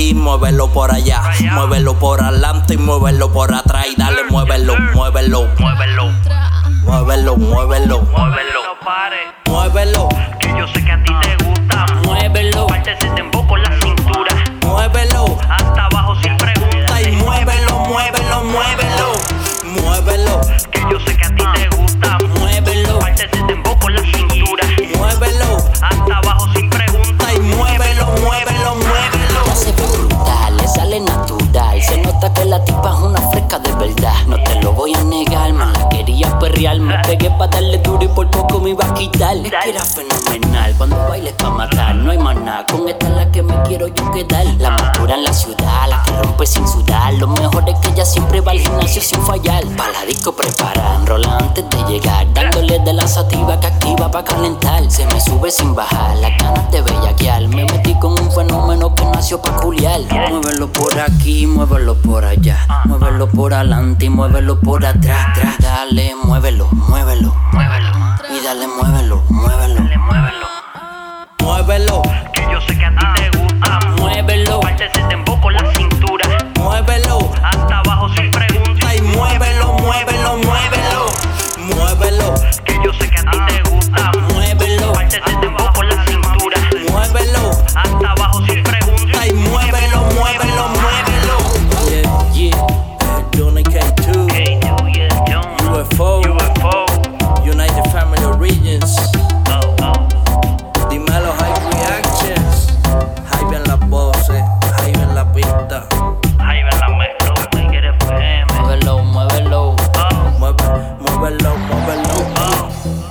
aquí, muévelo por allá. Muévelo por adelante y muévelo por atrás. Y dale, muévelo, muévelo. Muévelo, Muévelo, muévelo. muévelo, no pare. Muévelo, Que yo sé que a ti te gusta. muévelo. Parte ese dembow con la cintura. Muévelo. Hasta abajo sin pregunta. Y muévelo, muévelo, muévelo. Muévelo, Que yo sé que a ti te gusta. muévelo. Parte ese dembow con la cintura. Muévelo. Hasta abajo sin pregunta. Y muévelo, muévelo, muévelo. Ya se ve brutal, le sale natural. Se nota que la tipa es una fresca de verdad. No te lo voy a negar, man, la quería perrear. Me pegué pa' darle duro y por poco me iba a quitar. Es que era fenomenal, cuando bailes pa' matar. No hay más nada, con esta es la que me quiero yo quedar. La montura en la ciudad, la que rompe sin sudar. Lo mejor es que ella siempre va al gimnasio sin fallar. Pa' la disco prepara, enrola antes de llegar. Dándole de la sativa que activa pa' calentar. Se me sube sin bajar, las ganas de bellaquear. Me metí con un fenómeno que nació pa' culiar. Muévelo por aquí, muévelo por allá. Muévelo por adelante y muévelo por atrás. Dale, muévelo, muévelo. Muévelo, Y dale, muévelo, muévelo. muévelo. Muévelo, Que yo sé que a ti te gusta. Muévelo. Parte ese dembow con la cintura. muévelo. Hasta abajo sin pregunta. Y muévelo, muévelo, muévelo. Muévelo, Que yo sé que a ti te gusta. muévelo. Parte ese dembow con la cintura. Muévelo. Hasta abajo sin pregunta. Y muévelo, muévelo, muévelo. Yeah, yeah. Johnny K2, Hey, do you don't UFO, UFO. United Family Origins. Oh, oh. Dímelo, Hype Reactions. Hype en las voces, hype en la pista. Ahí ven la metro, me quiere FM. Muévelo, muévelo. Oh, Muévelo, muévelo. oh.